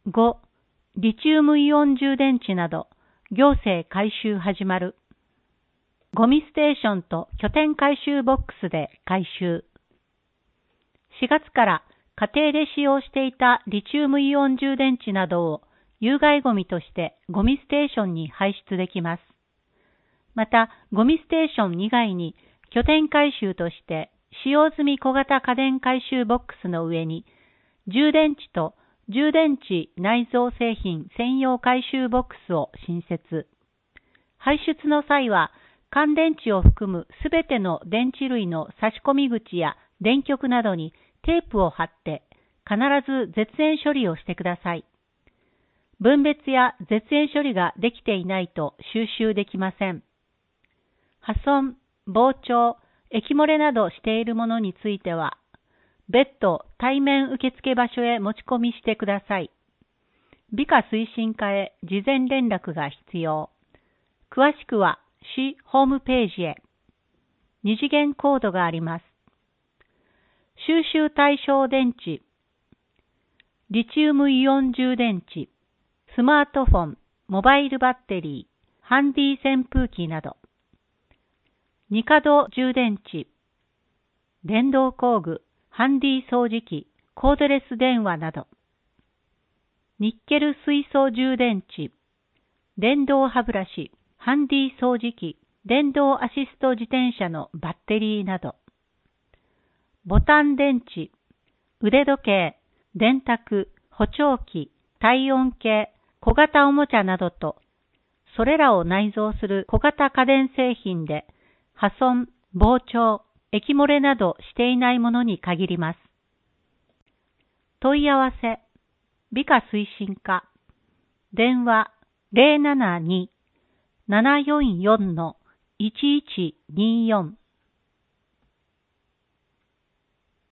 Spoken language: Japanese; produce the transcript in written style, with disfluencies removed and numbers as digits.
5、リチウムイオン充電池など、行政回収始まる。ゴミステーションと拠点回収ボックスで回収。4月から家庭で使用していたリチウムイオン充電池などを有害ゴミとしてゴミステーションに排出できます。また、ゴミステーション以外に拠点回収として使用済み小型家電回収ボックスの上に充電池と充電池内蔵製品専用回収ボックスを新設。排出の際は乾電池を含むすべての電池類の差し込み口や電極などにテープを貼って必ず絶縁処理をしてください。分別や絶縁処理ができていないと収集できません。破損、膨張、液漏れなどしているものについては、別途対面受付場所へ持ち込みしてください。美化推進課へ事前連絡が必要。詳しくは市ホームページへ。二次元コードがあります。収集対象電池、リチウムイオン充電池、スマートフォン、モバイルバッテリー、ハンディ扇風機など。二稼働充電池、電動工具、ハンディ掃除機、コードレス電話など。ニッケル水素充電池、電動歯ブラシ、ハンディ掃除機、電動アシスト自転車のバッテリーなど。ボタン電池、腕時計、電卓、補聴器、体温計、小型おもちゃなどと、それらを内蔵する小型家電製品で、破損、膨張、液漏れなどしていないものに限ります。問い合わせ、美化推進課、電話072-744-1124